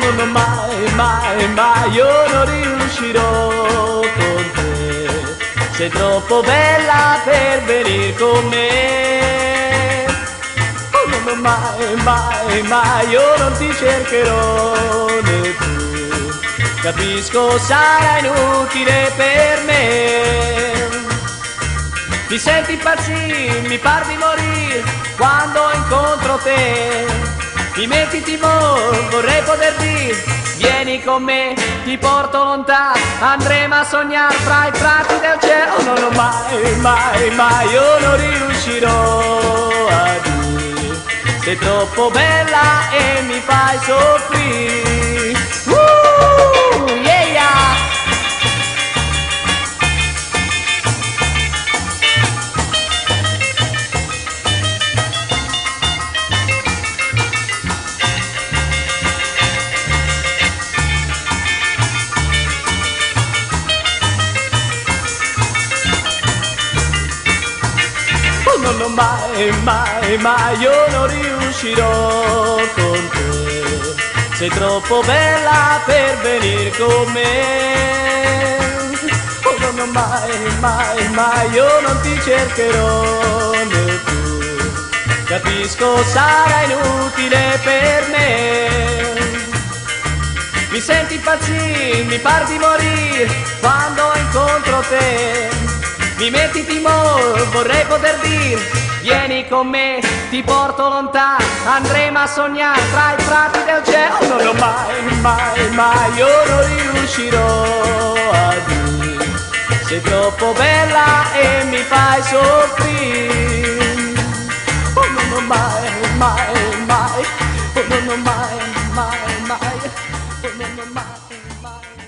non mai, mai, mai io non riuscirò con te. Sei troppo bella per venire con me. Oh, non mai, mai, mai io non ti cercherò né tu. Capisco sarà inutile per me. Mi senti impazzire, mi par di morire quando incontro te. Mi metti timore, vorrei poter dire vieni con me, ti porto lontano, andremo a sognare fra i prati del cielo. No, no, mai, mai, mai io non riuscirò a dire sei troppo bella e mi fai soffrire. Yeah, yeah. No, mai, mai, mai io non riuscirò con te. Sei troppo bella per venire con me. Oh, no, mai, mai, mai io non ti cercherò né tu. Capisco sarà inutile per me. Mi senti impazzire, mi par di morire quando incontro te. Mi metti timore, vorrei poter dire vieni con me, ti porto lontano, andremo a sognare tra i prati del cielo. No, no, mai, mai, mai io non riuscirò a dire sei troppo bella e mi fai soffrire. Oh, no, no, mai, mai, mai. Oh, no, no, mai, mai, mai. Oh, no, no, mai, mai.